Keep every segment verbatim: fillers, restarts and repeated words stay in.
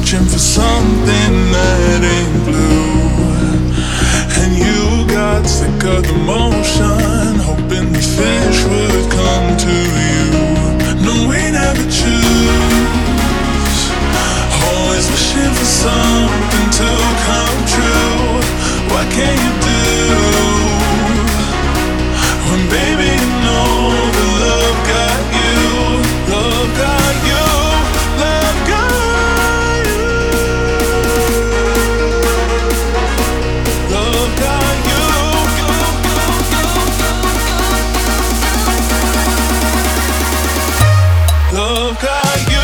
searching for something that ain't blue. And you got sick of the motion, hoping the fish would come to you. No, we never choose, always wishing for something to come true. What can you do when, baby, you know the love got you? Love got you, love got you, love got you, love got you.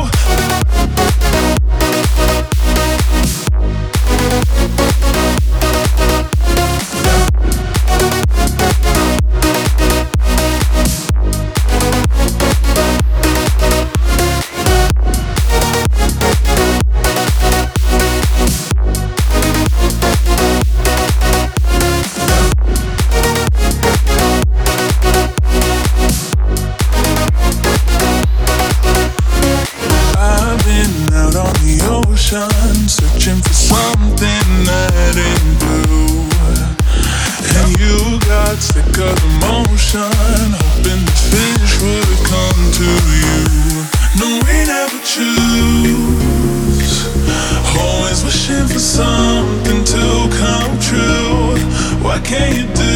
Searching for something that ain't blue. And you got sick of the motion, hoping the fish would come to you. No, we never choose, always wishing for something to come true. What can you do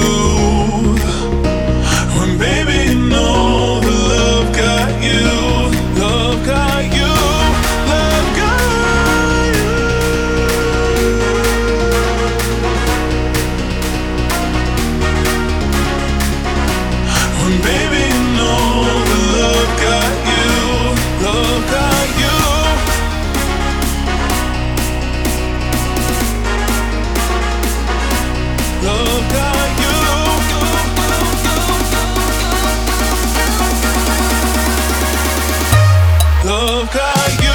when, baby, you know the love got you? Love got you. Baby, you know the love got you, love got you, love got you, love got you.